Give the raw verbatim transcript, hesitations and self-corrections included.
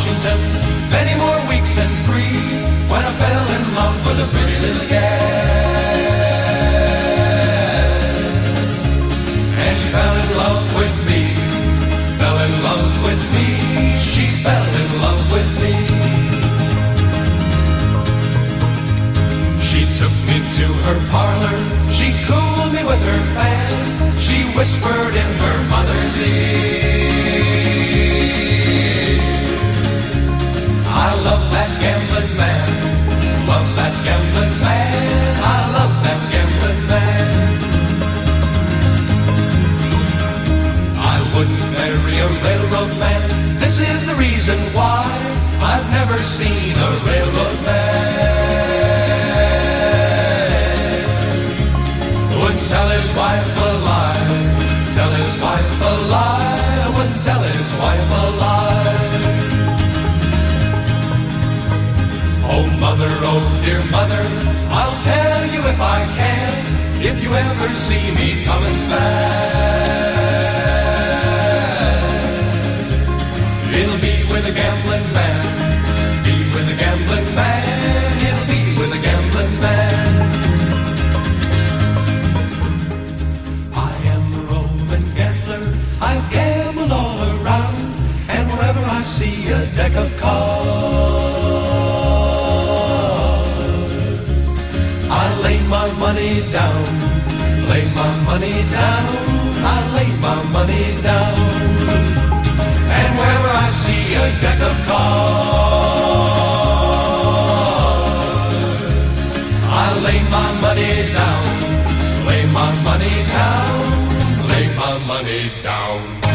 Washington, many more weeks than three, when I fell in love with a pretty little gal. And she fell in love with me, fell in love with me, she fell in love with me. She took me to her parlor, she cooled me with her fan, she whispered in her mother's ear, I love that gambling man, love that gambling man, I love that gambling man. I wouldn't marry a railroad man, this is the reason why I've never seen a railroad man. Wouldn't tell his wife a lie, tell his wife a lie, wouldn't tell his wife a lie. Oh mother, oh dear mother, I'll tell you if I can, if you ever see me coming back, it'll be with a gambling man, be with a gambling man, it'll be with a gambling man. I am a roving gambler, I've gambled all around, and wherever I see a deck of cards, I lay my money down, lay my money down, I lay my money down. And wherever I see a deck of cards, I lay my money down, lay my money down, lay my money down.